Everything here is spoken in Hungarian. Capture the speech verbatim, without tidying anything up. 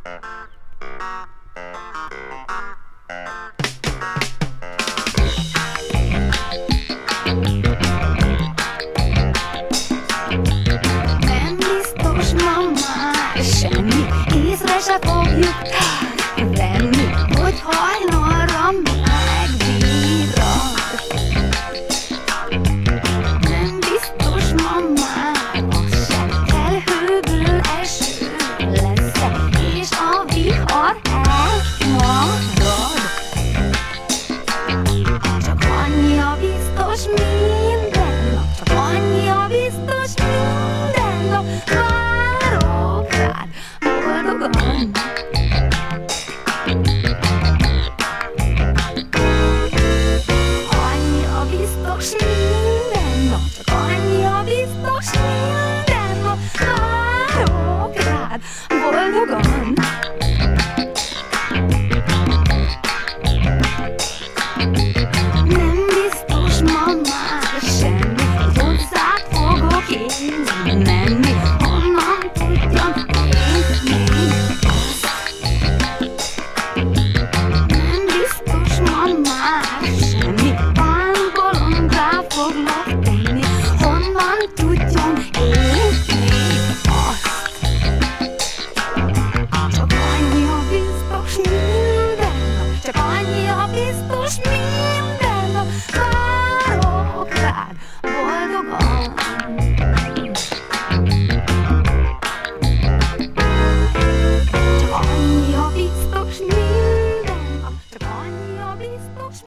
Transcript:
Nem biztos ma már semmi, észre se fogjuk venni, hogy hajnalra megvirrat. Nem biztos ma már az se, felhőből eső lesz, és a vihar elmarad. Csak annyi a biztos minden nap, csak annyi a biztos minden nap, várok rád boldogan. Annyi a biztos minden nap, csak annyi a biztos minden nap, várok rád boldogan. Nem biztos ma már semmi, hozzád fogok én menni,